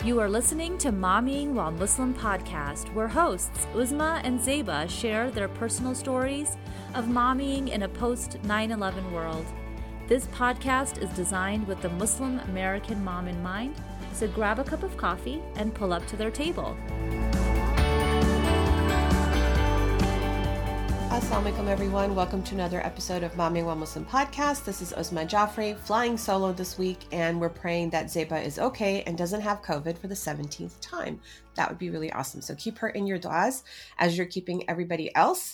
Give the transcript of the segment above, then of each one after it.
You are listening to Mommying While Muslim podcast, where hosts Uzma and Zeba share their personal stories of mommying in a post 9/11 world. This podcast is designed with the Muslim American mom in mind, so grab a cup of coffee and pull up to their table. Assalamu alaikum, everyone. Welcome to another episode of Mommying While Muslim podcast. This is Uzma Jaffrey, flying solo this week, and we're praying that Zeba is okay and doesn't have COVID for the 17th time. That would be really awesome. So keep her in your du'as as you're keeping everybody else.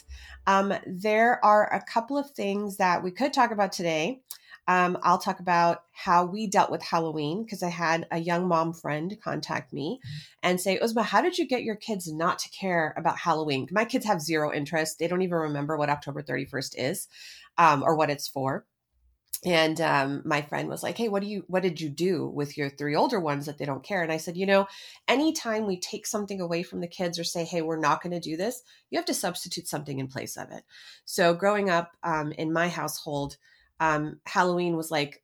There are a couple of things that we could talk about today. I'll talk about how we dealt with Halloween, because I had a young mom friend contact me and say, Uzma, how did you get your kids not to care about Halloween? My kids have zero interest. They don't even remember what October 31st is, or what it's for. And my friend was like, hey, what did you do with your three older ones that they don't care? And I said, anytime we take something away from the kids or say, hey, we're not going to do this, you have to substitute something in place of it. So growing up in my household, Halloween was like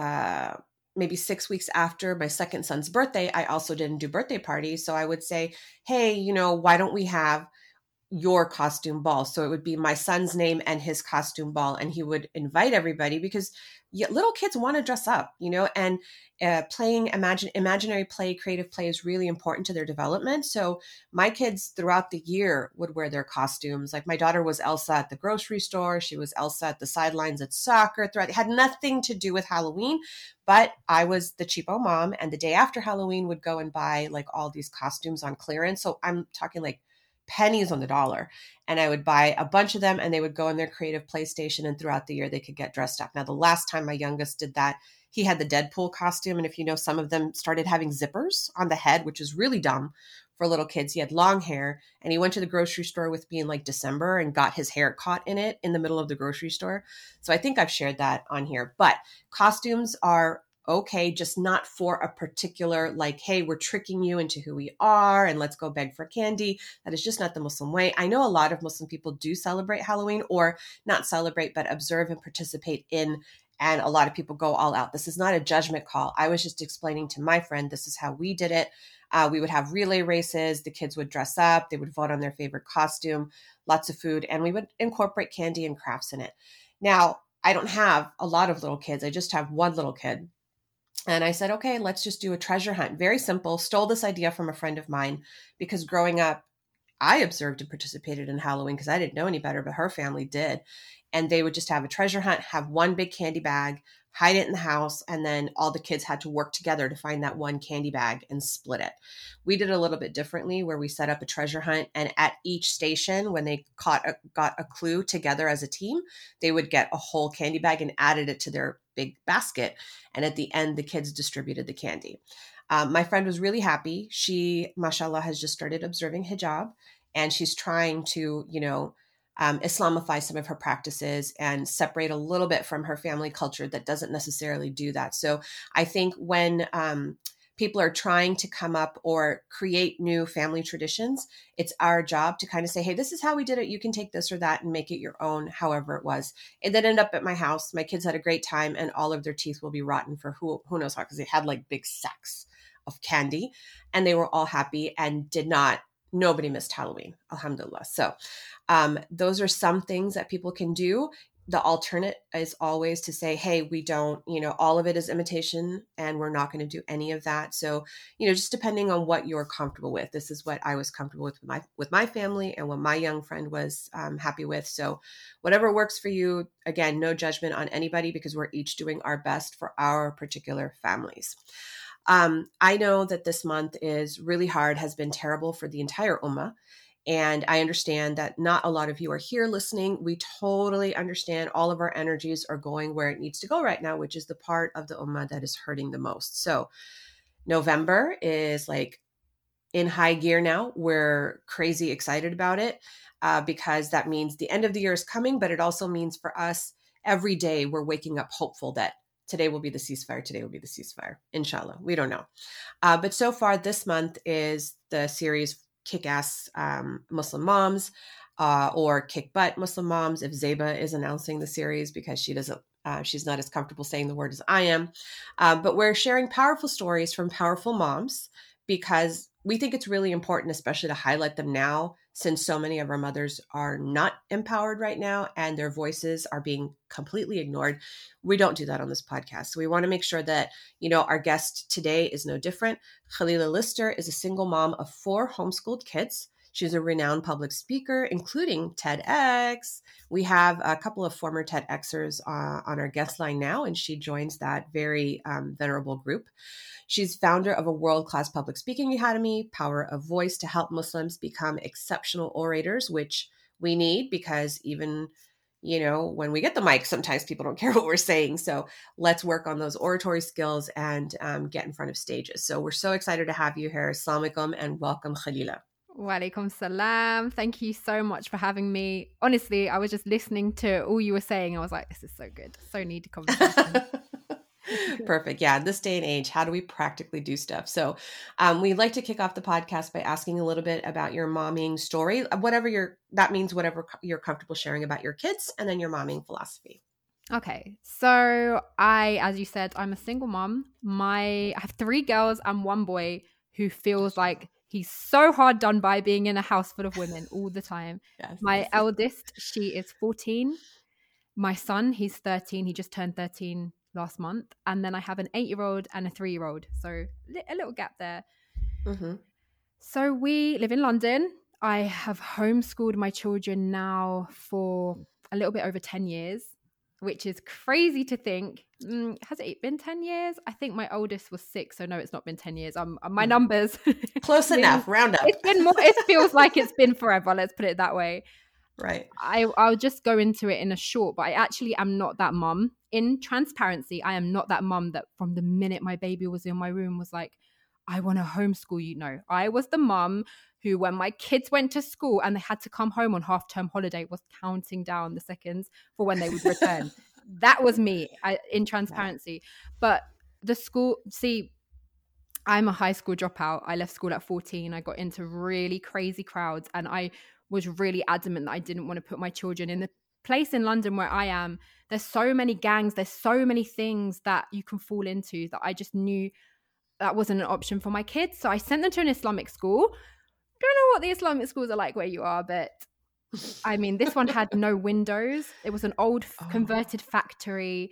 maybe 6 weeks after my second son's birthday. I also didn't do birthday parties. So I would say, hey, why don't we have your costume ball? So it would be my son's name and his costume ball. And he would invite everybody because little kids want to dress up, and playing imaginary play, creative play is really important to their development. So my kids throughout the year would wear their costumes. Like my daughter was Elsa at the grocery store. She was Elsa at the sidelines at soccer. It had nothing to do with Halloween, but I was the cheapo mom. And the day after Halloween would go and buy like all these costumes on clearance. So I'm talking like pennies on the dollar. And I would buy a bunch of them and they would go in their creative PlayStation, and throughout the year they could get dressed up. Now, the last time my youngest did that, he had the Deadpool costume. And if some of them started having zippers on the head, which is really dumb for little kids. He had long hair and he went to the grocery store with me in like December and got his hair caught in it in the middle of the grocery store. So I think I've shared that on here, but costumes are okay, just not for a particular, like, hey, we're tricking you into who we are and let's go beg for candy. That is just not the Muslim way. I know a lot of Muslim people do celebrate Halloween, or not celebrate, but observe and participate in. And a lot of people go all out. This is not a judgment call. I was just explaining to my friend, this is how we did it. We would have relay races. The kids would dress up. They would vote on their favorite costume, lots of food, and we would incorporate candy and crafts in it. Now, I don't have a lot of little kids. I just have one little kid. And I said, okay, let's just do a treasure hunt. Very simple. Stole this idea from a friend of mine because growing up, I observed and participated in Halloween because I didn't know any better, but her family did. And they would just have a treasure hunt, have one big candy bag, hide it in the house, and then all the kids had to work together to find that one candy bag and split it. We did a little bit differently where we set up a treasure hunt, and at each station, when they got a clue together as a team, they would get a whole candy bag and added it to their big basket. And at the end, the kids distributed the candy. My friend was really happy. She, mashallah, has just started observing hijab, and she's trying to, Islamify some of her practices and separate a little bit from her family culture that doesn't necessarily do that. So I think when people are trying to come up or create new family traditions, it's our job to kind of say, hey, this is how we did it. You can take this or that and make it your own, however it was. It then ended up at my house. My kids had a great time, and all of their teeth will be rotten for who knows how, because they had like big sacks of candy and they were all happy and nobody missed Halloween, alhamdulillah. So those are some things that people can do. The alternate is always to say, hey, we don't, all of it is imitation and we're not going to do any of that. So, just depending on what you're comfortable with. This is what I was comfortable with my family and what my young friend was happy with. So whatever works for you, again, no judgment on anybody because we're each doing our best for our particular families. I know that this month is really hard, has been terrible for the entire ummah. And I understand that not a lot of you are here listening. We totally understand all of our energies are going where it needs to go right now, which is the part of the ummah that is hurting the most. So November is like in high gear now. We're crazy excited about it because that means the end of the year is coming, but it also means for us every day we're waking up hopeful that today will be the ceasefire. Today will be the ceasefire. Inshallah. We don't know. But so far this month is the series Kick-Ass Muslim Moms or Kick Butt Muslim Moms, if Zeba is announcing the series because she's not as comfortable saying the word as I am. But we're sharing powerful stories from powerful moms because we think it's really important, especially to highlight them now, since so many of our mothers are not empowered right now and their voices are being completely ignored. We don't do that on this podcast. So we want to make sure that, our guest today is no different. Khalila Lister is a single mom of 4 homeschooled kids. She's a renowned public speaker, including TEDx. We have a couple of former TEDxers on our guest line now, and she joins that very venerable group. She's founder of a world-class public speaking academy, Power of Voice, to help Muslims become exceptional orators, which we need because even, when we get the mic, sometimes people don't care what we're saying. So let's work on those oratory skills and get in front of stages. So we're so excited to have you here. Assalamu alaikum and welcome, Khalila. Wa alaikum salam. Thank you so much for having me. Honestly, I was just listening to all you were saying. I was like, this is so good. So needed conversation. Perfect. Yeah. In this day and age, how do we practically do stuff? So we'd like to kick off the podcast by asking a little bit about your momming story, whatever you're comfortable sharing about your kids, and then your momming philosophy. Okay. So as you said, I'm a single mom. I have 3 girls and 1 boy who feels like he's so hard done by being in a house full of women all the time. Yes. My eldest, she is 14. My son, he's 13. He just turned 13 last month. And then I have an 8-year-old and a 3-year-old. So a little gap there. Mm-hmm. So we live in London. I have homeschooled my children now for a little bit over 10 years, which is crazy to think. Has it been 10 years? I think my oldest was 6. So no, it's not been 10 years. My numbers. Close enough. Round up. It's been more. It feels like it's been forever. Let's put it that way. Right. I'll just go into it in a short, but I actually am not that mum. In transparency, I am not that mum that from the minute my baby was in my room was like, I want to homeschool you. No, I was the mum who, when my kids went to school and they had to come home on half-term holiday, was counting down the seconds for when they would return. That was me in transparency. But the school, I'm a high school dropout. I left school at 14. I got into really crazy crowds and I was really adamant that I didn't want to put my children in the place in London where I am. There's so many gangs. There's so many things that you can fall into that I just knew that wasn't an option for my kids. So I sent them to an Islamic school. Don't know what the Islamic schools are like where you are, but I mean, this one had no windows. It was an old converted factory.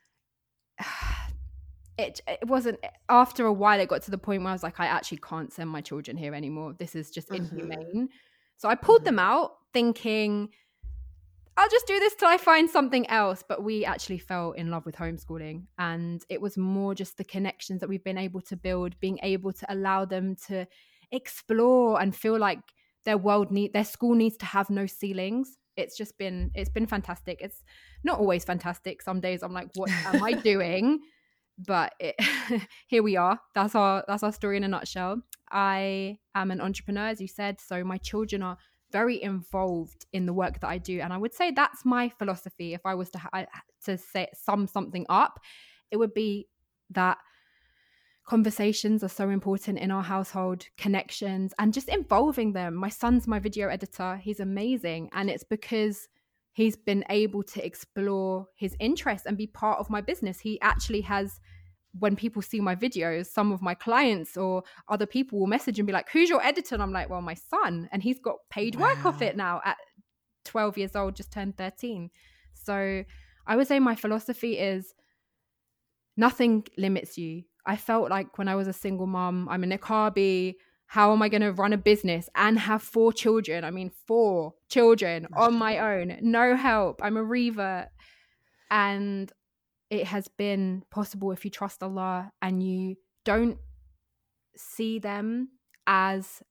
It wasn't, after a while, it got to the point where I was like, I actually can't send my children here anymore. This is just inhumane. So I pulled them out thinking, I'll just do this till I find something else. But we actually fell in love with homeschooling. And it was more just the connections that we've been able to build, being able to allow them to explore and feel like their school needs to have no ceilings. It's been fantastic. It's not always fantastic. Some days I'm like, what am I doing? But here we are. That's our story in a nutshell. I am an entrepreneur, as you said. So my children are very involved in the work that I do. And I would say that's my philosophy. If I was to sum something up, it would be that conversations are so important in our household, connections, and just involving them. My son's my video editor. He's amazing. And it's because he's been able to explore his interests and be part of my business. He actually has, when people see my videos, some of my clients or other people will message and be like, who's your editor? And I'm like, well, my son. And he's got paid work off it now at 12 years old, just turned 13. So I would say my philosophy is nothing limits you. I felt like when I was a single mom, I'm a niqabi, how am I going to run a business and have 4 children? I mean, 4 children on my own, no help. I'm a revert. And it has been possible if you trust Allah and you don't see them as,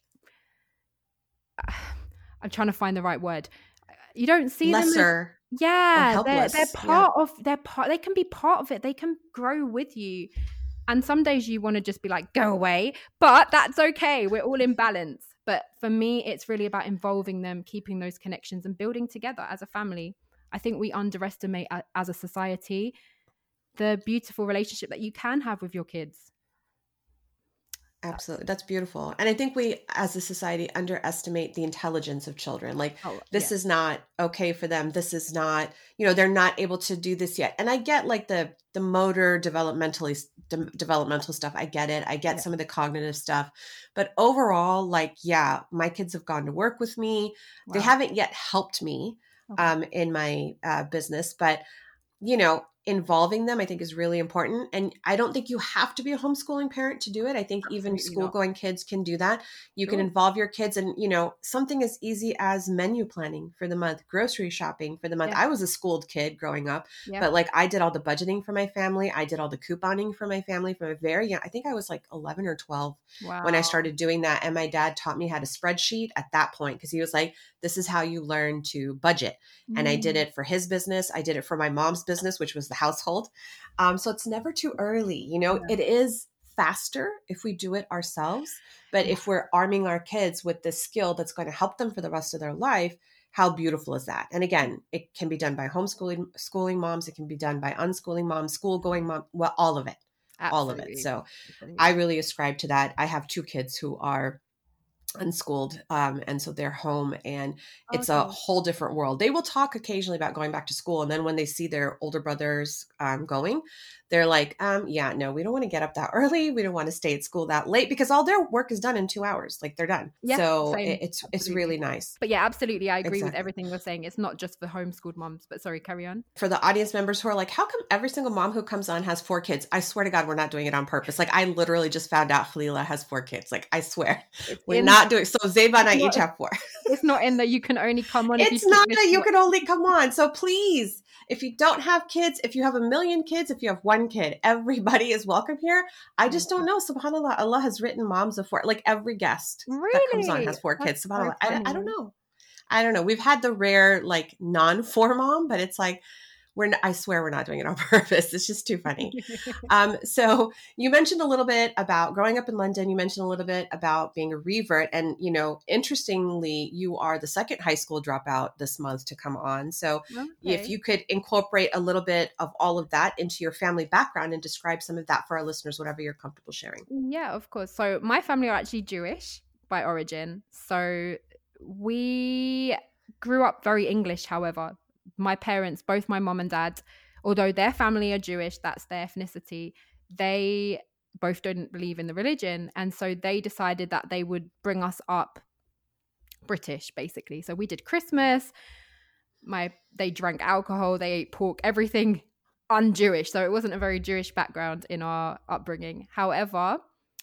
I'm trying to find the right word. You don't see lesser. Them as, they're part of, they can be part of it. They can grow with you. And some days you want to just be like, go away, but that's okay. We're all in balance. But for me, it's really about involving them, keeping those connections and building together as a family. I think we underestimate as a society the beautiful relationship that you can have with your kids. Absolutely. That's beautiful. And I think we as a society underestimate the intelligence of children. Like Oh, this yeah. is not okay for them. This is not, they're not able to do this yet. And I get like the motor developmental stuff. I get it. I get Yeah. some of the cognitive stuff. But overall, like, yeah, my kids have gone to work with me. They Wow. haven't yet helped me Okay. in my business, but involving them, I think, is really important. And I don't think you have to be a homeschooling parent to do it. I think even Absolutely not. school-going kids can do that. You can Sure. involve your kids in, something as easy as menu planning for the month, grocery shopping for the month. Yeah. I was a schooled kid growing up, Yeah. but like I did all the budgeting for my family. I did all the couponing for my family from a very young, I think I was like 11 or 12 when I Wow. started doing that. And my dad taught me how to spreadsheet at that point because he was like, this is how you learn to budget. And I did it for his business. I did it for my mom's business, which was the household. So it's never too early. It is faster if we do it ourselves. But if we're arming our kids with this skill that's going to help them for the rest of their life, how beautiful is that? And again, it can be done by schooling moms. It can be done by unschooling moms, school-going moms, well, all of it. Absolutely. All of it. So Absolutely. I really ascribe to that. I have 2 kids who are unschooled. And so they're home and it's a whole different world. They will talk occasionally about going back to school. And then when they see their older brothers going, they're like, yeah, no, we don't want to get up that early. We don't want to stay at school that late because all their work is done in 2 hours. Like they're done. Yeah, So same. it's Absolutely. really nice. But yeah, absolutely. I agree with Exactly. everything you're saying. It's not just for homeschooled moms, but sorry, carry on. For the audience members who are like, how come every single mom who comes on has 4 kids? I swear to God, we're not doing it on purpose. Like I literally just found out Khalila has 4 kids. Like I swear we're not doing. So Zeba and I each have 4. It's not in that you can only come on. It's not that you can only come on. So please, if you don't have kids, if you have 1 million kids, if you have 1 kid, everybody is welcome here. I just don't know. SubhanAllah, Allah has written moms of 4. Like every guest that comes on has 4 kids. SubhanAllah. So I don't know. I don't know. We've had the rare like non-4 mom, but it's like I swear we're not doing it on purpose. It's just too funny. So you mentioned a little bit about growing up in London. You mentioned a little bit about being a revert. And, interestingly, you are the second high school dropout this month to come on. So if you could incorporate a little bit of all of that into your family background and describe some of that for our listeners, whatever you're comfortable sharing. Yeah, of course. So my family are actually Jewish by origin. So we grew up very English, however. My parents, both my mom and dad, although their family are Jewish, that's their ethnicity, they both don't believe in the religion. And so they decided that they would bring us up British, basically. So we did Christmas. They drank alcohol, they ate pork, everything un-Jewish. So it wasn't a very Jewish background in our upbringing. However,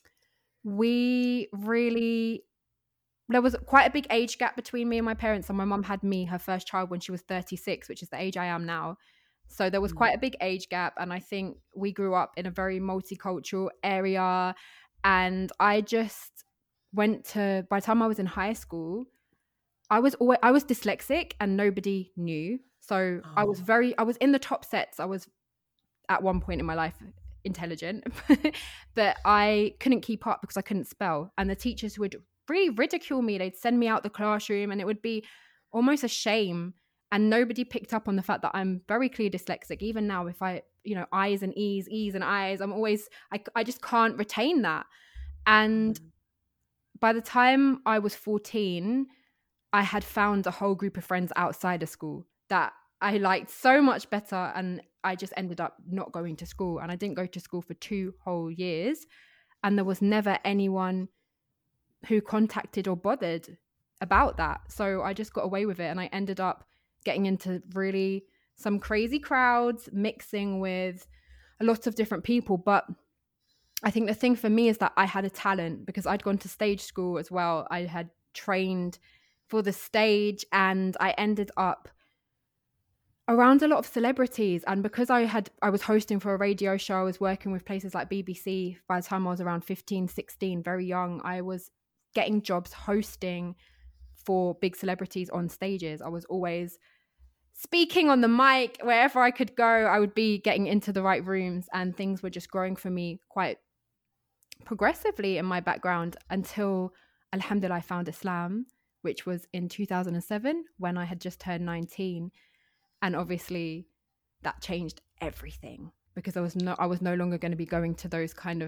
there was quite a big age gap between me and my parents. So my mom had me, her first child, when she was 36, which is the age I am now. So there was quite a big age gap. And I think we grew up in a very multicultural area. And I just by the time I was in high school, I was dyslexic and nobody knew. So I was in the top sets. I was at one point in my life intelligent, but I couldn't keep up because I couldn't spell. And the teachers would really ridicule me. They'd send me out the classroom and it would be almost a shame. And nobody picked up on the fact that I'm very clearly dyslexic. Even now, if I, I's and E's and I's, I just can't retain that. And by the time I was 14, I had found a whole group of friends outside of school that I liked so much better. And I just ended up not going to school. And I didn't go to school for 2 whole years. And there was never anyone who contacted or bothered about that. So I just got away with it. And I ended up getting into really some crazy crowds, mixing with a lot of different people. But I think the thing for me is that I had a talent because I'd gone to stage school as well. I had trained for the stage and I ended up around a lot of celebrities. And because I was hosting for a radio show, I was working with places like BBC. By the time I was around 15, 16, very young, I was getting jobs hosting for big celebrities on stages. I was always speaking on the mic. Wherever I could go, I would be getting into the right rooms, and things were just growing for me quite progressively in my background until, alhamdulillah, I found Islam, which was in 2007 when I had just turned 19. And obviously that changed everything because I was no longer going to be going to those kind of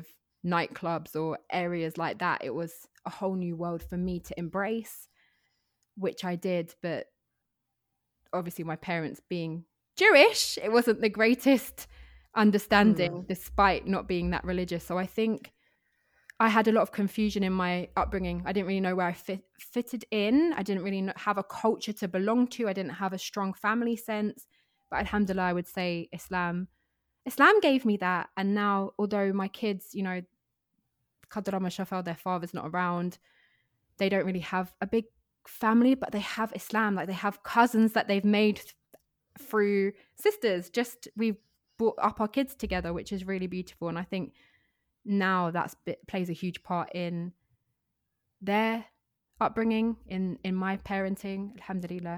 nightclubs or areas like that. It was a whole new world for me to embrace, which I did. But obviously my parents being Jewish, it wasn't the greatest understanding despite not being that religious. So I think I had a lot of confusion in my upbringing. I didn't really know where I fitted in. I didn't really have a culture to belong to. I didn't have a strong family sense. But alhamdulillah, I would say Islam gave me that. And now, although my kids, you know, Qadrama Shafal, their father's not around, they don't really have a big family, but they have Islam. Like, they have cousins that they've made through sisters. Just we brought up our kids together, which is really beautiful. And I think now plays a huge part in their upbringing, in my parenting, alhamdulillah.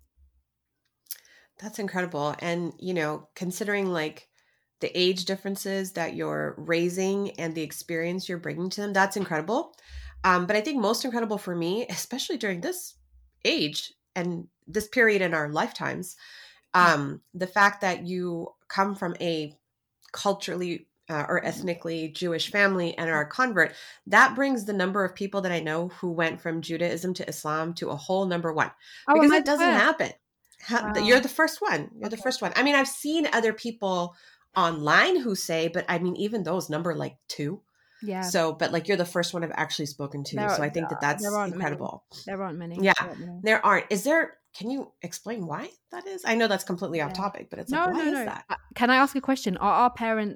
That's incredible. And, you know, considering like the age differences that you're raising and the experience you're bringing to them, that's incredible. But I think most incredible for me, especially during this age and this period in our lifetimes, the fact that you come from a culturally or ethnically Jewish family and are a convert, that brings the number of people that I know who went from Judaism to Islam to a whole number one. Because it doesn't happen. Wow. You're the first one. You're the first one. I mean, I've seen other people online who say, but I mean, even those number like 2. Yeah. So, but like you're the first one I've actually spoken to. So I think that's incredible. There aren't many. Yeah, there aren't. Is there, can you explain why that is? I know that's completely off topic, but it's like, why is that? Can I ask a question? Are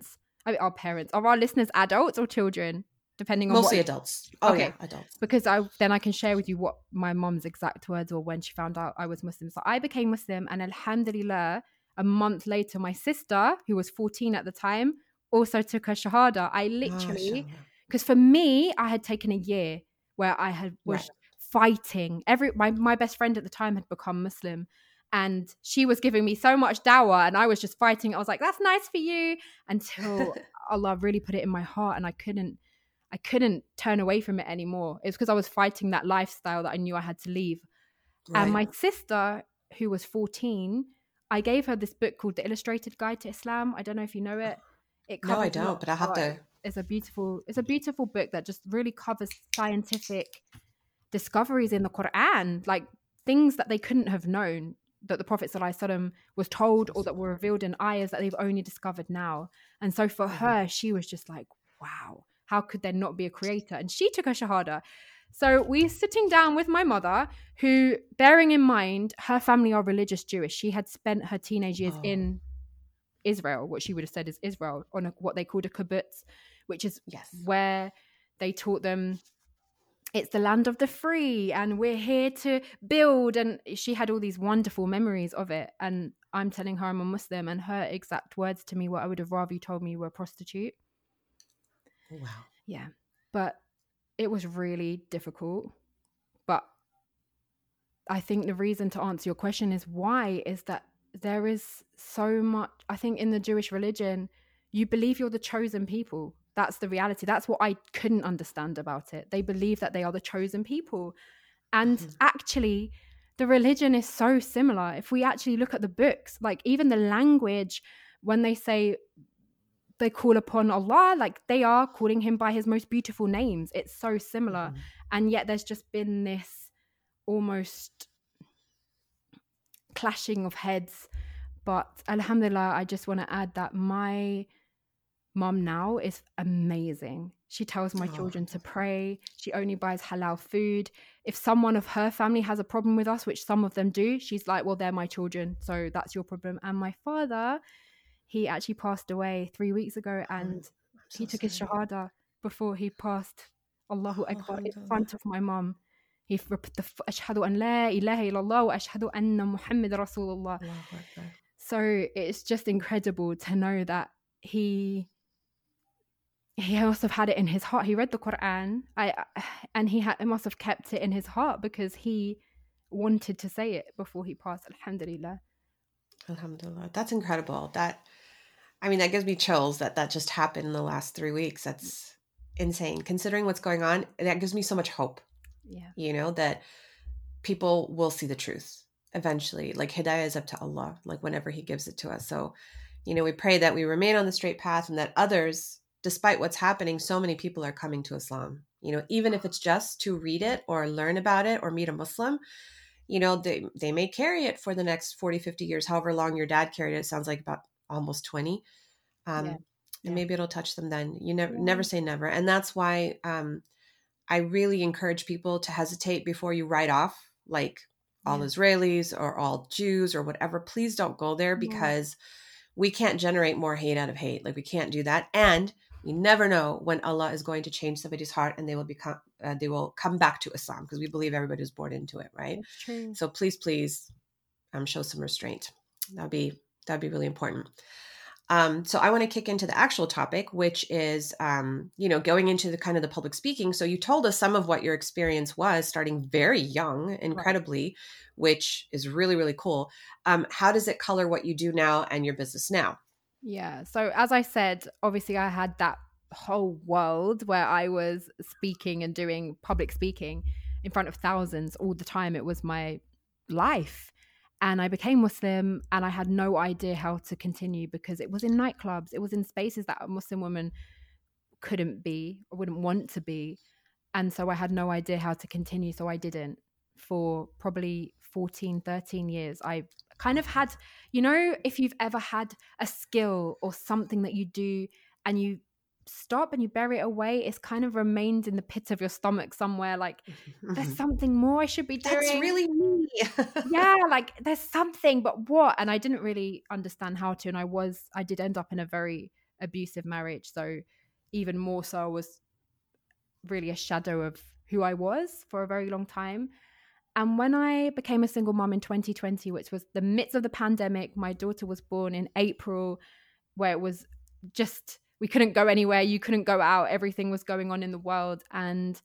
our listeners adults or children? Depending on mostly adults. Oh, okay. Yeah, adults. Because then I can share with you what my mom's exact words were when she found out I was Muslim. So I became Muslim, and alhamdulillah, a month later, my sister, who was 14 at the time, also took her shahada. I literally, because for me, I had taken a year where I was fighting. My best friend at the time had become Muslim, and she was giving me so much dawah, and I was just fighting. I was like, "That's nice for you," until Allah really put it in my heart, and I couldn't turn away from it anymore. It's because I was fighting that lifestyle that I knew I had to leave. Right. And my sister, who was 14, I gave her this book called The Illustrated Guide to Islam. I don't know if you know it. No, I don't, but I have to. It's a beautiful book that just really covers scientific discoveries in the Quran, like things that they couldn't have known, that the Prophet ﷺ was told or that were revealed in ayahs that they've only discovered now. And so for her, she was just like, wow, how could there not be a creator? And she took her shahada. So we're sitting down with my mother, who, bearing in mind, her family are religious Jewish. She had spent her teenage years in Israel, what she would have said is Israel, on what they called a kibbutz, which is where they taught them it's the land of the free and we're here to build. And she had all these wonderful memories of it. And I'm telling her I'm a Muslim, and her exact words to me were, I would have rather you told me you were a prostitute. Wow. Yeah. But it was really difficult. But I think the reason to answer your question is why is that there is so much, I think in the Jewish religion, you believe you're the chosen people. That's the reality. That's what I couldn't understand about it. They believe that they are the chosen people. And actually, the religion is so similar. If we actually look at the books, like even the language, when they say they call upon Allah, like they are calling him by his most beautiful names. It's so similar. And yet there's just been this almost clashing of heads. But alhamdulillah, I just want to add that my mom now is amazing. She tells my children to pray. She only buys halal food. If someone of her family has a problem with us, which some of them do, she's like, well, they're my children, so that's your problem. And my father, he actually passed away 3 weeks ago, and he took his shahada before he passed. Allahu Akbar, in front of my mom. He repeated the ashhadu an la ilaha illallah wa ashhadu anna Muhammad Rasulullah. So it's just incredible to know that he must have had it in his heart. He read the Quran, and he must have kept it in his heart because he wanted to say it before he passed. Alhamdulillah. Alhamdulillah. That's incredible. That gives me chills that just happened in the last 3 weeks. That's insane. Considering what's going on, that gives me so much hope. Yeah. You know, that people will see the truth eventually. Like hidayah is up to Allah, like whenever he gives it to us. So, you know, we pray that we remain on the straight path and that others despite what's happening, so many people are coming to Islam, even if it's just to read it or learn about it or meet a Muslim. They may carry it for the next 40, 50 years, however long your dad carried it. It sounds like about almost 20. And maybe it'll touch them then. You never say never. And that's why I really encourage people to hesitate before you write off like all Israelis or all Jews or whatever. Please don't go there, because we can't generate more hate out of hate. Like, we can't do that. And we never know when Allah is going to change somebody's heart and they will come back to Islam, because we believe everybody was born into it, right? That's true. So please, show some restraint. That'd be really important. So I want to kick into the actual topic, which is, going into the kind of the public speaking. So you told us some of what your experience was starting very young, incredibly, which is really, really cool. How does it color what you do now and your business now? Yeah. So as I said, obviously I had that whole world where I was speaking and doing public speaking in front of thousands all the time. It was my life. And I became Muslim and I had no idea how to continue, because it was in nightclubs. It was in spaces that a Muslim woman couldn't be or wouldn't want to be. And so I had no idea how to continue. So I didn't for probably 14, 13 years. I kind of had, if you've ever had a skill or something that you do and you stop and you bury it away, it's kind of remained in the pit of your stomach somewhere, like there's something more I should be doing. That's really me. Yeah, like there's something, but what? And I didn't really understand how to. And I did end up in a very abusive marriage, so even more so I was really a shadow of who I was for a very long time. And when I became a single mom in 2020, which was the midst of the pandemic, my daughter was born in April, where it was just, we couldn't go anywhere. You couldn't go out. Everything was going on in the world. And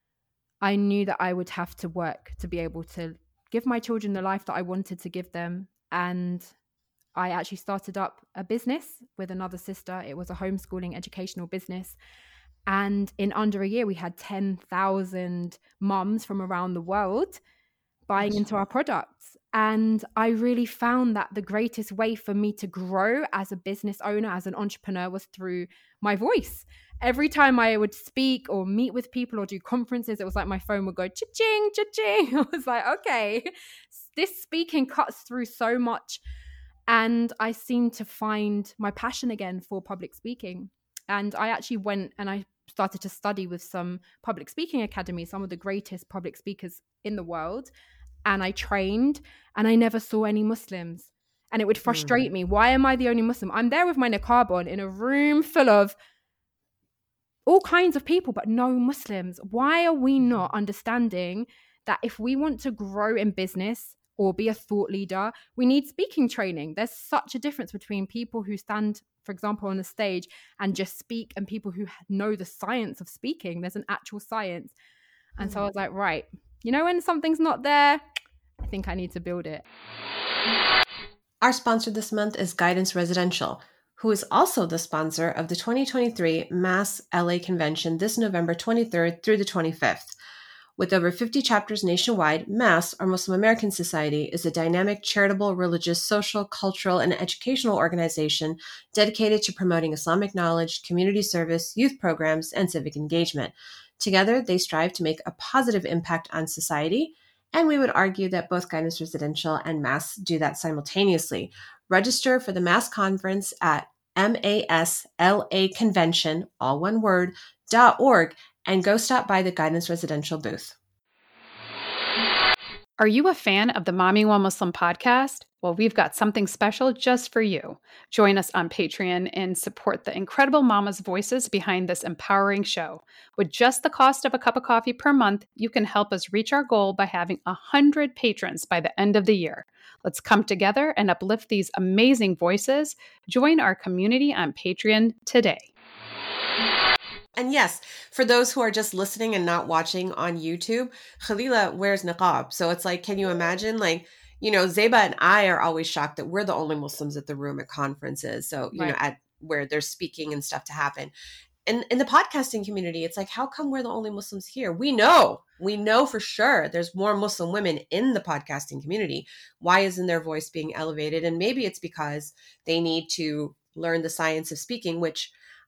I knew that I would have to work to be able to give my children the life that I wanted to give them. And I actually started up a business with another sister. It was a homeschooling educational business. And in under a year, we had 10,000 moms from around the world buying into our products. And I really found that the greatest way for me to grow as a business owner, as an entrepreneur, was through my voice. Every time I would speak or meet with people or do conferences, it was like my phone would go cha-ching, cha-ching. I was like, okay, this speaking cuts through so much. And I seemed to find my passion again for public speaking. And I actually went and I started to study with some public speaking academies, some of the greatest public speakers in the world. And I trained and I never saw any Muslims. And it would frustrate me. Why am I the only Muslim? I'm there with my niqab on in a room full of all kinds of people, but no Muslims. Why are we not understanding that if we want to grow in business or be a thought leader, we need speaking training? There's such a difference between people who stand, for example, on the stage and just speak, and people who know the science of speaking. There's an actual science. And so I was like, right, when something's not there, I think I need to build it. Our sponsor this month is Guidance Residential, who is also the sponsor of the 2023 Mass LA Convention this November 23rd through the 25th. With over 50 chapters nationwide, MAS, or Muslim American Society, is a dynamic, charitable, religious, social, cultural, and educational organization dedicated to promoting Islamic knowledge, community service, youth programs, and civic engagement. Together, they strive to make a positive impact on society, and we would argue that both Guidance Residential and MAS do that simultaneously. Register for the MAS conference at MASLAconvention, all one word, .org, and go stop by the Guidance Residential booth. Are you a fan of the Mommy While Muslim podcast? Well, we've got something special just for you. Join us on Patreon and support the incredible mamas' voices behind this empowering show. With just the cost of a cup of coffee per month, you can help us reach our goal by having 100 patrons by the end of the year. Let's come together and uplift these amazing voices. Join our community on Patreon today. And yes, for those who are just listening and not watching on YouTube, Khalila wears niqab. So it's like, can you imagine? Like, Zeba and I are always shocked that we're the only Muslims at the room at conferences. So, at where there's speaking and stuff to happen. And in the podcasting community, it's like, how come we're the only Muslims here? We know for sure there's more Muslim women in the podcasting community. Why isn't their voice being elevated? And maybe it's because they need to learn the science of speaking, which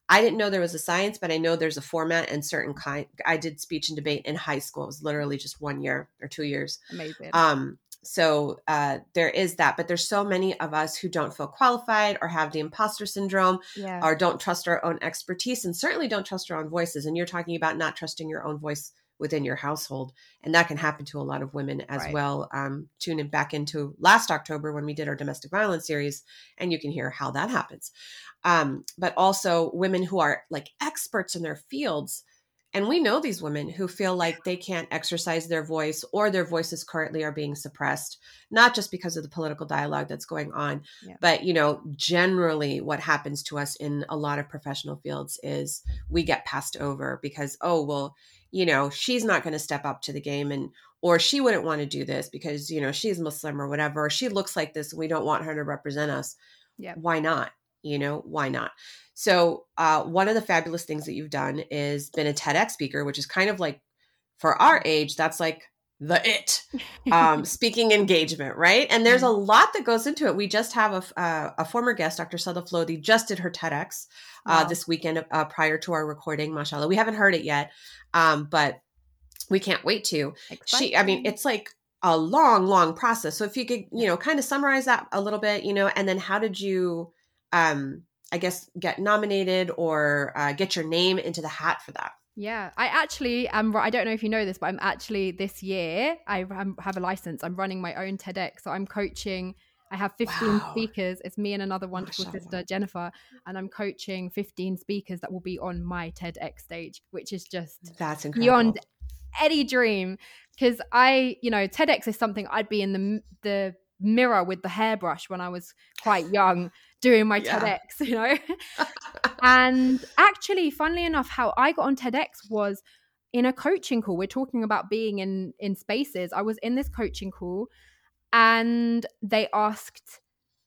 I didn't know there was a science, but I know there's a format and certain kind. I did speech and debate in high school. It was literally just 1 year or 2 years. Amazing. So there is that, but there's so many of us who don't feel qualified or have the imposter syndrome or don't trust our own expertise and certainly don't trust our own voices. And you're talking about not trusting your own voice within your household. And that can happen to a lot of women as well. Tune in back into last October when we did our domestic violence series, and you can hear how that happens. But also women who are like experts in their fields. And we know these women who feel like they can't exercise their voice or their voices currently are being suppressed, not just because of the political dialogue that's going on, but, you know, generally what happens to us in a lot of professional fields is we get passed over because, oh, well, you know, she's not going to step up to the game or she wouldn't want to do this because, you know, she's Muslim or whatever, or she looks like this and we don't want her to represent us. Yeah. Why not? You know, why not? So one of the fabulous things that you've done is been a TEDx speaker, which is kind of like for our age, that's like speaking engagement, right? And there's a lot that goes into it. We just have a former guest, Dr. Sada Flodi, just did her TEDx this weekend prior to our recording, mashallah. We haven't heard it yet, but we can't wait to. Exciting. It's like a long, long process. So if you could, you know, kind of summarize that a little bit, you know, and then how did you I guess, get nominated or get your name into the hat for that? Yeah, I actually am. I don't know if you know this, but I'm actually this year, I have a license. I'm running my own TEDx. So I'm coaching. I have 15 speakers. It's me and another wonderful sister, Jennifer. And I'm coaching 15 speakers that will be on my TEDx stage, which is just that's incredible. Beyond any dream. Because TEDx is something I'd be in the mirror with the hairbrush when I was quite young doing my TEDx, you know. And actually, funnily enough, how I got on TEDx was in a coaching call. We're talking about being in spaces. I was in this coaching call and they asked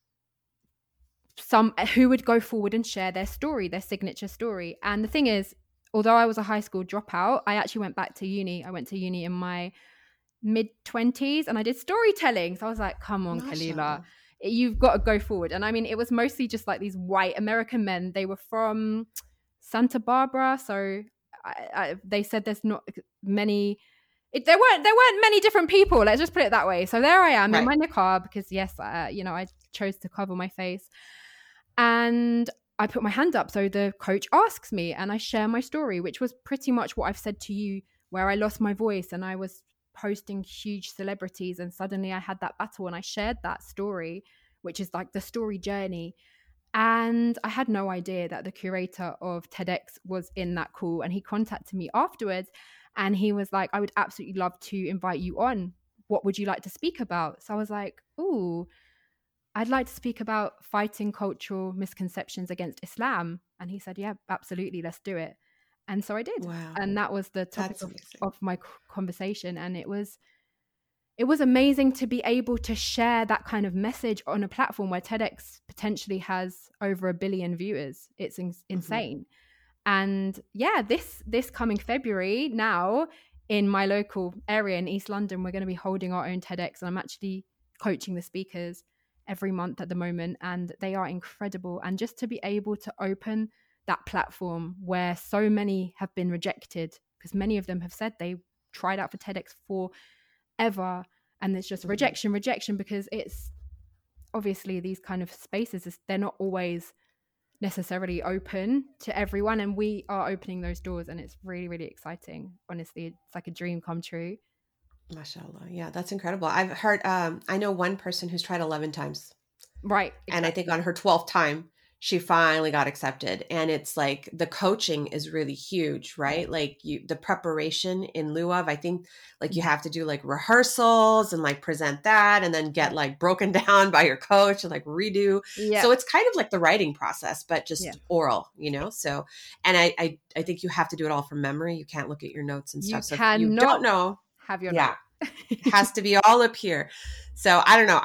who would go forward and share their story, their signature story. And the thing is, although I was a high school dropout, I actually went back to uni. I went to uni in my mid-20s and I did storytelling. So I was like, come on, Khalila, you've got to go forward. And I mean, it was mostly just like these white American men. They were from Santa Barbara. So they said there's not many, there weren't many different people. Let's just put it that way. So there I am in my niqab because I chose to cover my face. And I put my hand up. So the coach asks me and I share my story, which was pretty much what I've said to you, where I lost my voice and I was hosting huge celebrities and suddenly I had that battle and I shared that story, which is like the story journey. And I had no idea that the curator of TEDx was in that call, and he contacted me afterwards and he was like, I would absolutely love to invite you on. What would you like to speak about? So I was like, ooh, I'd like to speak about fighting cultural misconceptions against Islam. And he said, yeah, absolutely, let's do it. And so I did. Wow. And that was the topic of my conversation. And it was amazing to be able to share that kind of message on a platform where TEDx potentially has over 1 billion viewers. It's insane. And yeah, this coming February now in my local area in East London, we're going to be holding our own TEDx. And I'm actually coaching the speakers every month at the moment. And they are incredible. And just to be able to open that platform where so many have been rejected, because many of them have said they tried out for TEDx forever and there's just rejection because it's obviously these kind of spaces, they're not always necessarily open to everyone, and we are opening those doors and it's really, really exciting. Honestly, it's like a dream come true. Mashallah. Yeah, that's incredible. I've heard I know one person who's tried 11 times. Right. Exactly. And I think on her 12th time she finally got accepted. And it's like the coaching is really huge, right? Like the preparation in lieu of, I think like you have to do like rehearsals and like present that and then get like broken down by your coach and like redo. Yeah. So it's kind of like the writing process, but just oral, you know? So, and I think you have to do it all from memory. You can't look at your notes and stuff. So if you don't know, have your note. It has to be all up here. So I don't know.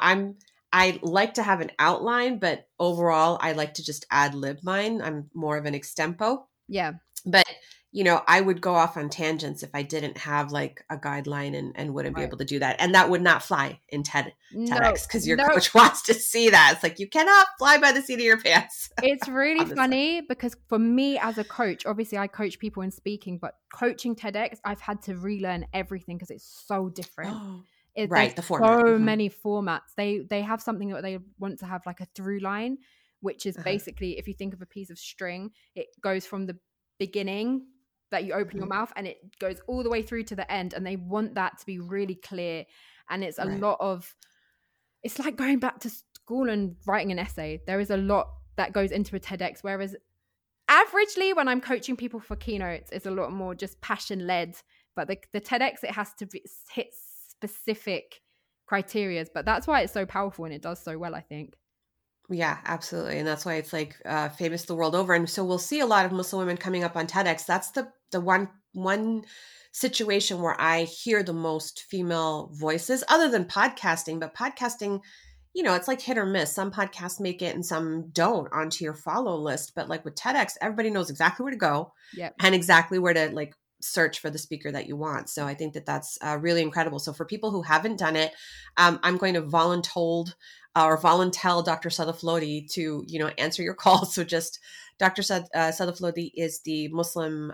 I like to have an outline, but overall, I like to just ad lib mine. I'm more of an extempo. Yeah. But I would go off on tangents if I didn't have like a guideline and wouldn't be Right. able to do that. And that would not fly in No, TEDx because your no. coach wants to see that. It's like, you cannot fly by the seat of your pants. It's really Honestly. funny because for me as a coach, obviously I coach people in speaking, but coaching TEDx, I've had to relearn everything because it's so different. Right, There's the format. so many formats. They have something that they want to have like a through line, which is basically, if you think of a piece of string, it goes from the beginning that you open your mouth and it goes all the way through to the end, and they want that to be really clear. And it's a lot of, it's like going back to school and writing an essay. There is a lot that goes into a TEDx, whereas averagely when I'm coaching people for keynotes, it's a lot more just passion led. But the TEDx, it has to hit specific criterias. But that's why it's so powerful and it does so well, I think. Yeah, absolutely. And that's why it's like famous the world over. And so we'll see a lot of Muslim women coming up on TEDx. That's the one situation where I hear the most female voices other than podcasting. But podcasting, it's like hit or miss. Some podcasts make it and some don't onto your follow list. But like with TEDx, everybody knows exactly where to go and exactly where to like search for the speaker that you want. So I think that that's really incredible. So for people who haven't done it, I'm going to voluntold or voluntel Dr. Sadaflodi to, answer your call. So just Dr. Sadaflodi is the Muslim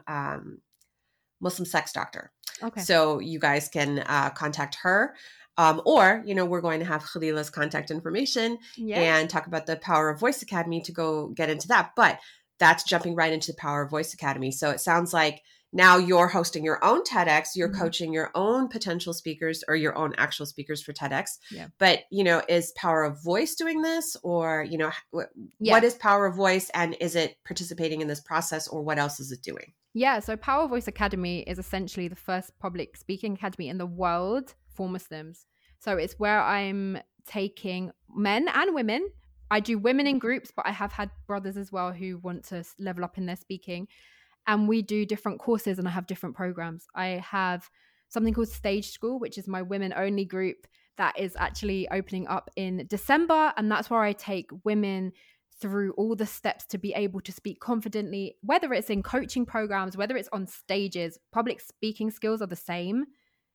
sex doctor. Okay. So you guys can contact her. Or, we're going to have Khalila's contact information and talk about the Power of Voice Academy to go get into that. But that's jumping right into the Power of Voice Academy. So it sounds like now you're hosting your own TEDx, you're coaching your own potential speakers or your own actual speakers for TEDx. Yeah. But, is Power of Voice doing this or, what is Power of Voice and is it participating in this process or what else is it doing? Yeah. So Power Voice Academy is essentially the first public speaking academy in the world for Muslims. So it's where I'm taking men and women. I do women in groups, but I have had brothers as well who want to level up in their speaking. And we do different courses and I have different programs. I have something called Stage School, which is my women only group that is actually opening up in December. And that's where I take women through all the steps to be able to speak confidently, whether it's in coaching programs, whether it's on stages. Public speaking skills are the same.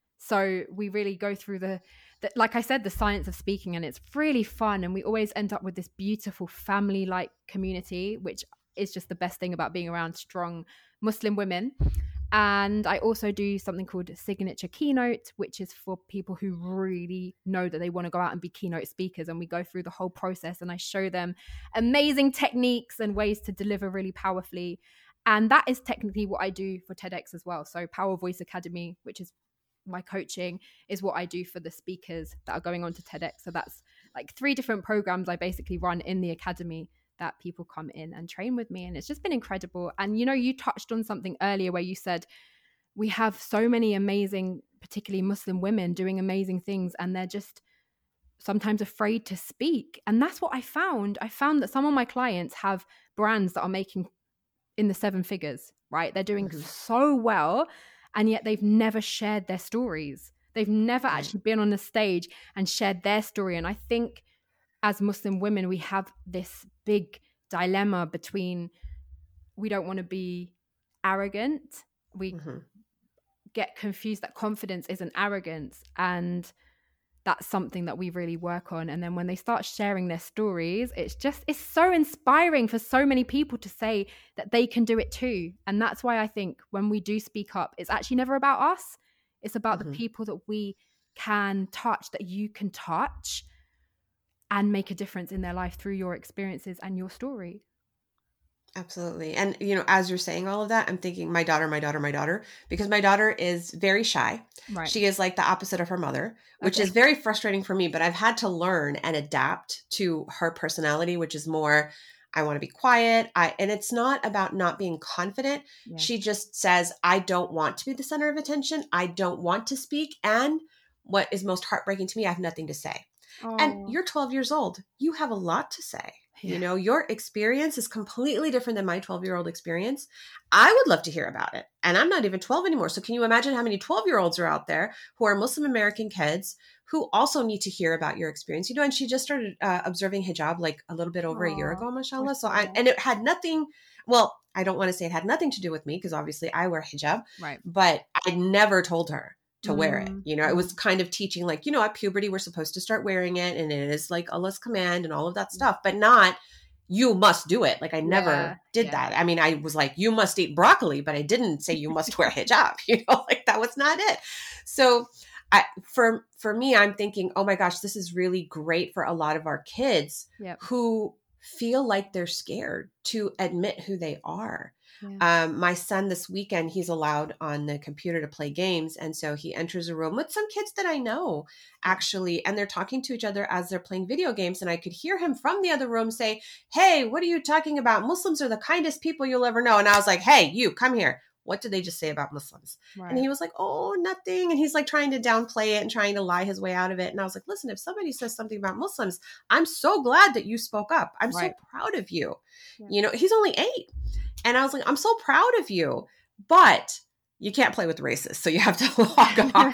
So we really go through the like I said, the science of speaking, and it's really fun. And we always end up with this beautiful family-like community, which is just the best thing about being around strong Muslim women. And I also do something called Signature Keynote, which is for people who really know that they want to go out and be keynote speakers. And we go through the whole process and I show them amazing techniques and ways to deliver really powerfully. And that is technically what I do for TEDx as well. So Power Voice Academy, which is my coaching, is what I do for the speakers that are going on to TEDx. So that's like 3 different programs I basically run in the academy that people come in and train with me. And it's just been incredible. And, you touched on something earlier where you said we have so many amazing, particularly Muslim women doing amazing things, and they're just sometimes afraid to speak. And that's what I found. I found that some of my clients have brands that are making in the 7 figures, right? They're doing so well, and yet they've never shared their stories. They've never actually been on the stage and shared their story. And I think as Muslim women, we have this big dilemma between, we don't want to be arrogant. We get confused that confidence isn't arrogance. And that's something that we really work on. And then when they start sharing their stories, it's so inspiring for so many people to say that they can do it too. And that's why I think when we do speak up, it's actually never about us. It's about the people that we can touch, that you can touch and make a difference in their life through your experiences and your story. Absolutely. And, as you're saying all of that, I'm thinking my daughter, because my daughter is very shy. Right. She is like the opposite of her mother, which is very frustrating for me, but I've had to learn and adapt to her personality, which is more, I want to be quiet. And it's not about not being confident. Yeah. She just says, I don't want to be the center of attention. I don't want to speak. And what is most heartbreaking to me, I have nothing to say. Oh. And you're 12 years old. You have a lot to say. Yeah. Your experience is completely different than my 12-year-old experience. I would love to hear about it. And I'm not even 12 anymore. So can you imagine how many 12-year-olds are out there who are Muslim American kids who also need to hear about your experience? And she just started observing hijab like a little bit over a year ago, mashallah. So and it had nothing, well, I don't want to say it had nothing to do with me because obviously I wear hijab, Right. but I never told her to wear it. Mm. You know, it was kind of teaching like, you know, at puberty, we're supposed to start wearing it and it is like Allah's command and all of that stuff, but not you must do it. Like I never did that. I mean, I was like, you must eat broccoli, but I didn't say you must wear hijab, you know, like that was not it. So for me, I'm thinking, oh my gosh, this is really great for a lot of our kids who feel like they're scared to admit who they are. Yeah. My son this weekend, he's allowed on the computer to play games. And so he enters a room with some kids that I know actually, and they're talking to each other as they're playing video games. And I could hear him from the other room say, hey, what are you talking about? Muslims are the kindest people you'll ever know. And I was like, hey, you come here. What did they just say about Muslims? Right. And he was like, oh, nothing. And he's like trying to downplay it and trying to lie his way out of it. And I was like, listen, if somebody says something about Muslims, I'm so glad that you spoke up. I'm so proud of you. Yeah. You know, he's only 8. And I was like, I'm so proud of you, but you can't play with racists. So you have to log off,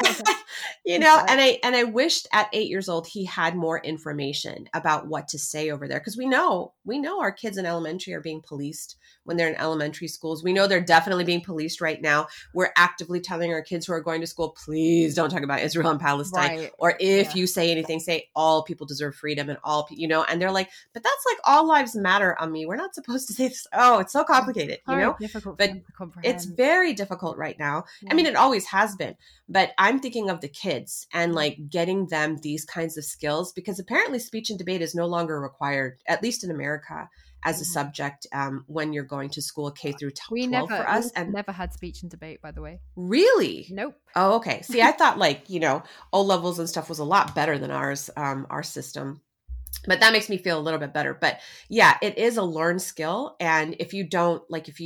you know, and I wished at 8 years old, he had more information about what to say over there. Cause we know our kids in elementary are being policed when they're in elementary schools. We know they're definitely being policed right now. We're actively telling our kids who are going to school, please don't talk about Israel and Palestine. Right. Or if you say anything, say all people deserve freedom and all, you know, and they're like, but that's like all lives matter on me. We're not supposed to say this. Oh, it's so complicated, you know, but it's very difficult right now. Yeah. I mean, it always has been, but I'm thinking of the kids and like getting them these kinds of skills because apparently speech and debate is no longer required, at least in America, as a subject when you're going to school K through 12 for us. And never had speech and debate, by the way. Really? Nope. Oh, okay. See, I thought like, you know, O levels and stuff was a lot better than ours, our system. But that makes me feel a little bit better. But yeah, it is a learned skill. And if you don't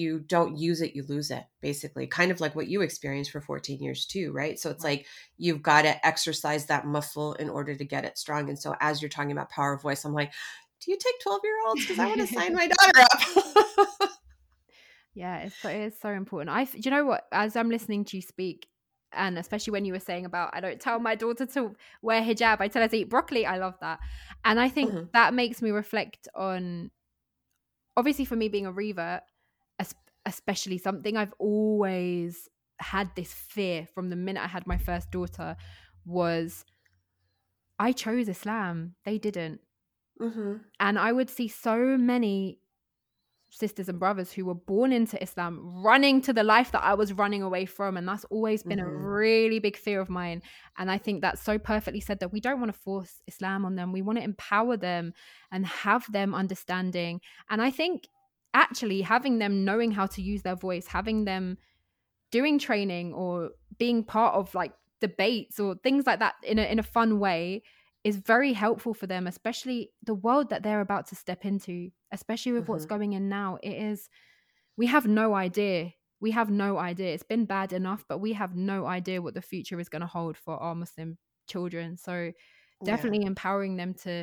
use it, you lose it, basically. Kind of like what you experienced for 14 years too, right? So it's like you've got to exercise that muscle in order to get it strong. And so as you're talking about power of voice, I'm like, do you take 12-year-olds? Because I want to sign my daughter up. Yeah, it is so important. Do you know what? As I'm listening to you speak, and especially when you were saying about, I don't tell my daughter to wear hijab, I tell her to eat broccoli. I love that. And I think that makes me reflect on, obviously for me being a revert, especially something I've always had this fear from the minute I had my first daughter was I chose Islam. They didn't. Mm-hmm. And I would see so many sisters and brothers who were born into Islam running to the life that I was running away from. And that's always been a really big fear of mine. And I think that's so perfectly said that we don't want to force Islam on them. We want to empower them and have them understanding. And I think actually having them knowing how to use their voice, having them doing training or being part of like debates or things like that in a fun way is very helpful for them, especially the world that they're about to step into, especially with what's going in now. We have no idea. It's been bad enough, but we have no idea what the future is going to hold for our Muslim children. So definitely empowering them to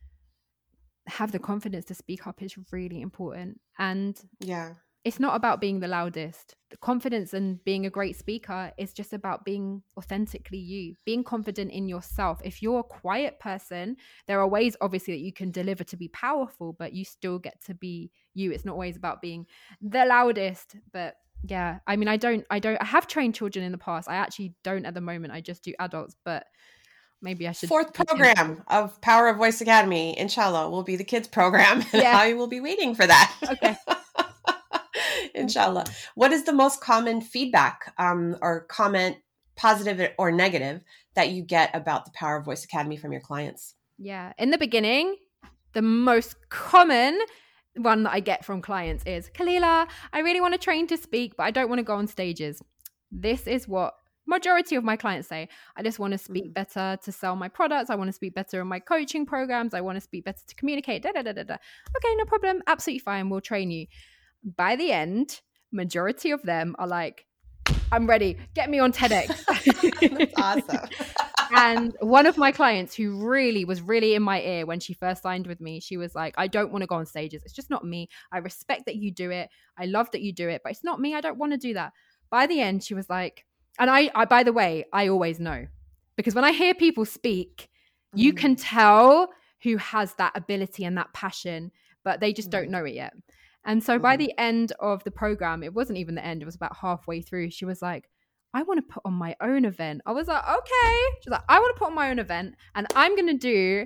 have the confidence to speak up is really important. And it's not about being the loudest. The confidence and being a great speaker is just about being authentically you, being confident in yourself. If you're a quiet person, there are ways obviously that you can deliver to be powerful, but you still get to be you. It's not always about being the loudest. But yeah, I mean, I have trained children in the past. I actually don't at the moment. I just do adults, but maybe I should. 4th program of Power of Voice Academy, inshallah, will be the kids program. And I will be waiting for that. Okay. Inshallah. What is the most common feedback or comment, positive or negative, that you get about the Power of Voice Academy from your clients? Yeah. In the beginning, the most common one that I get from clients is, Khalila, I really want to train to speak, but I don't want to go on stages. This is what majority of my clients say. I just want to speak better to sell my products. I want to speak better in my coaching programs. I want to speak better to communicate. Okay, no problem. Absolutely fine. We'll train you. By the end, majority of them are like, I'm ready. Get me on TEDx. That's awesome. And one of my clients who was really in my ear when she first signed with me, she was like, I don't want to go on stages. It's just not me. I respect that you do it. I love that you do it, but it's not me. I don't want to do that. By the end, she was like, and I by the way, I always know, because when I hear people speak, you can tell who has that ability and that passion, but they just don't know it yet. And so by the end of the program, it wasn't even the end, it was about halfway through, she was like, I want to put on my own event. I was like, okay. She's like, I want to put on my own event and I'm going to do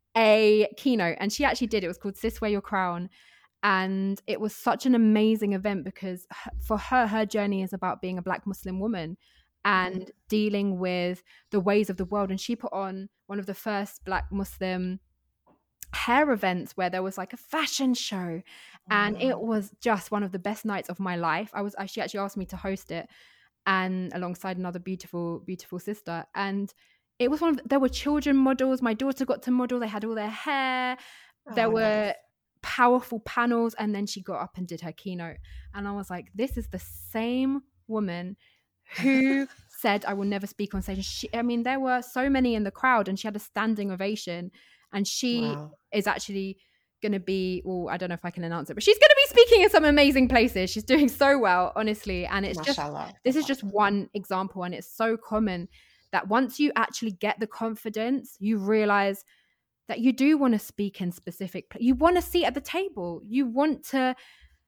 a keynote. And she actually did. It was called Sis Wear Your Crown. And it was such an amazing event because for her journey is about being a Black Muslim woman and dealing with the ways of the world. And she put on one of the first Black Muslim hair events where there was like a fashion show. And it was just one of the best nights of my life. She actually asked me to host it, and alongside another beautiful sister. And it was there were children models. My daughter got to model. They had all their hair. There were powerful panels. And then she got up and did her keynote. And I was like, this is the same woman who said, I will never speak on stage. There were so many in the crowd and she had a standing ovation. And she is actually going to be, well, I don't know if I can announce it, but she's going to be speaking in some amazing places. She's doing so well, honestly. And it's this is just one example. And it's so common that once you actually get the confidence, you realize that you do want to speak in specific, you want to sit at the table. You want to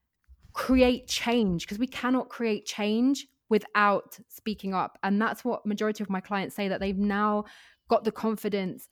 create change, because we cannot create change without speaking up. And that's what majority of my clients say, that they've now got the confidence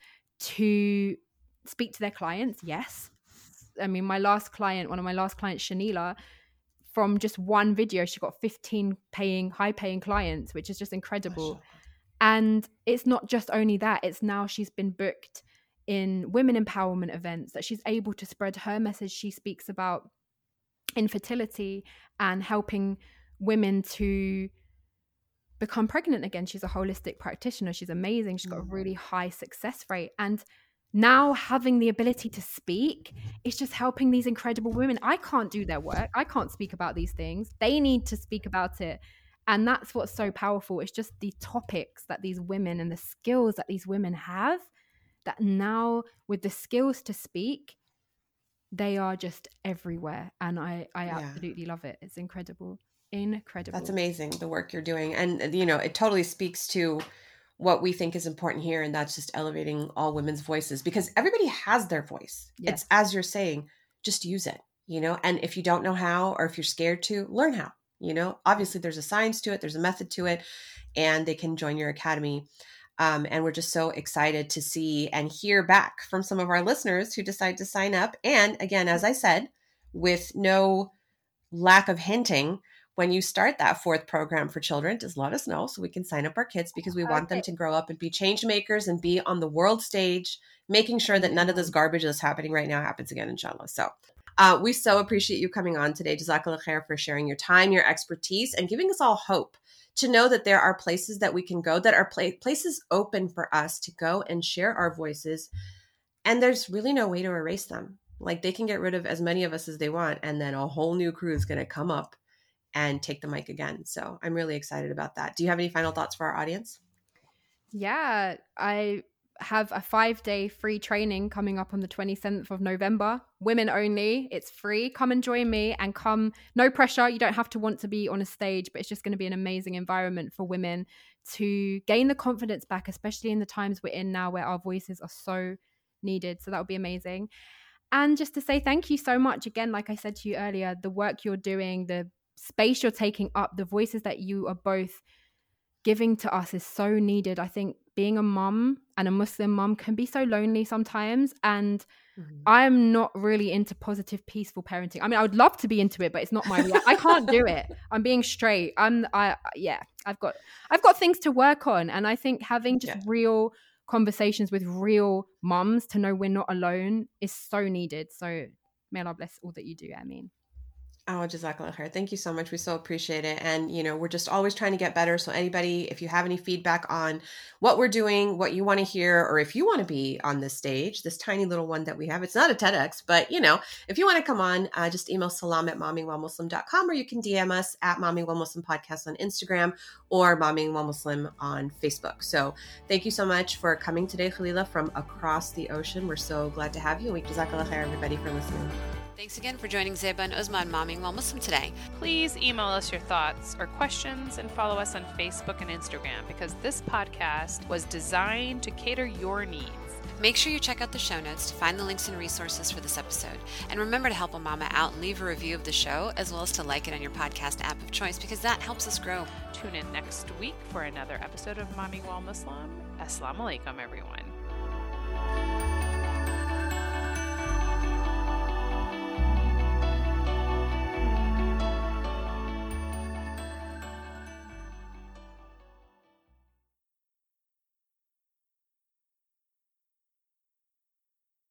to speak to their clients. Yes. One of my last clients, Shanila, from just one video, she got 15 high paying clients, which is just incredible. And it's not just only that, it's now she's been booked in women empowerment events, that she's able to spread her message. She speaks about infertility and helping women to become pregnant again. She's a holistic practitioner. She's amazing. She's got a really high success rate. And now having the ability to speak is just helping these incredible women. I can't do their work. I can't speak about these things. They need to speak about it. And that's what's so powerful. It's just the topics that these women and the skills that these women have, that now with the skills to speak, they are just everywhere. And I absolutely love it. It's incredible. That's amazing, the work you're doing. And, it totally speaks to what we think is important here. And that's just elevating all women's voices, because everybody has their voice. Yes. It's, as you're saying, just use it, and if you don't know how, or if you're scared to, learn how, obviously there's a science to it. There's a method to it, and they can join your academy. And we're just so excited to see and hear back from some of our listeners who decide to sign up. And again, as I said, with no lack of hinting, when you start that 4th program for children, just let us know so we can sign up our kids, because we want them to grow up and be change makers and be on the world stage, making sure that none of this garbage that's happening right now happens again, inshallah. So we so appreciate you coming on today. Jazakallah khair for sharing your time, your expertise, and giving us all hope to know that there are places that we can go, that are places open for us to go and share our voices. And there's really no way to erase them. Like, they can get rid of as many of us as they want, and then a whole new crew is going to come up and take the mic again. So I'm really excited about that. Do you have any final thoughts for our audience? Yeah, I have a 5-day free training coming up on the 27th of November. Women only. It's free. Come and join me, and come. No pressure. You don't have to want to be on a stage, but it's just going to be an amazing environment for women to gain the confidence back, especially in the times we're in now where our voices are so needed. So that would be amazing. And just to say thank you so much again, like I said to you earlier, the work you're doing, the space you're taking up, the voices that you are both giving to us is so needed. I think being a mum and a Muslim mum can be so lonely sometimes, and I'm not really into positive, peaceful parenting. I would love to be into it, but it's not my I can't do it. I'm being straight. I've got things to work on, and I think having just real conversations with real mums to know we're not alone is so needed. So may Allah bless all that you do. Oh, Jazakallah khair. Thank you so much. We so appreciate it. And, we're just always trying to get better. So anybody, if you have any feedback on what we're doing, what you want to hear, or if you want to be on this stage, this tiny little one that we have, it's not a TEDx, but, if you want to come on, just email salam@mommingwhilemuslim.com, or you can DM us at Momming While Muslim Podcast on Instagram, or Momming While Muslim on Facebook. So thank you so much for coming today, Khalila, from across the ocean. We're so glad to have you. And Jazakallah khair, everybody, for listening. Thanks again for joining Zeba and Uzma on Momming While Muslim today. Please email us your thoughts or questions, and follow us on Facebook and Instagram, because this podcast was designed to cater your needs. Make sure you check out the show notes to find the links and resources for this episode. And remember to help a mama out and leave a review of the show, as well as to like it on your podcast app of choice, because that helps us grow. Tune in next week for another episode of Momming While Muslim. Assalamu alaikum, everyone.